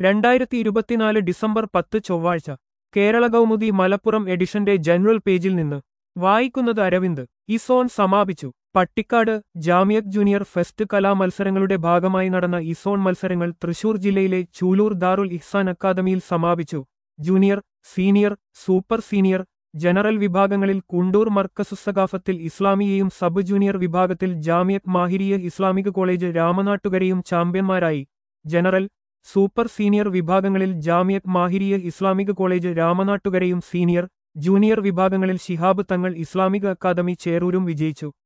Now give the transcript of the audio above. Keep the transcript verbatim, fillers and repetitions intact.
രണ്ടായിരത്തി ഇരുപത്തിനാല് ഡിസംബർ പത്ത് ചൊവ്വാഴ്ച കേരള കൗമുദി മലപ്പുറം എഡിഷന്റെ ജനറൽ പേജിൽ നിന്ന് വായിക്കുന്നത് അരവിന്ദ്. ഇസോൺ സമാപിച്ചു. പട്ടിക്കാട് ജാമിയത്ത് ജൂനിയർ ഫെസ്റ്റ് കലാമത്സരങ്ങളുടെ ഭാഗമായി നടന്ന ഇസോൺ മത്സരങ്ങൾ തൃശൂർ ജില്ലയിലെ ചൂലൂർ ദാറുൽ ഇഹ്സാൻ അക്കാദമിയിൽ സമാപിച്ചു. Junior, senior, super senior, general വിഭാഗങ്ങളിൽ കുണ്ടൂർ മർക്കസുസ്സഖാഫത്തിൽ ഇസ്ലാമിയയും സബ് ജൂനിയർ വിഭാഗത്തിൽ ജാമിയത്ത് മാഹിരിയ ഇസ്ലാമിക് കോളേജ് രാമനാട്ടുകരയും ചാമ്പ്യന്മാരായി. ജനറൽ, സൂപ്പർ സീനിയർ വിഭാഗങ്ങളിൽ ജാമിയത്ത് മാഹിരിയ ഇസ്ലാമിക് കോളേജ് രാമനാട്ടുകരയും സീനിയർ, ജൂനിയർ വിഭാഗങ്ങളിൽ ശിഹാബ് തങ്ങൾ ഇസ്ലാമിക് അക്കാദമി ചേറൂരും വിജയിച്ചു.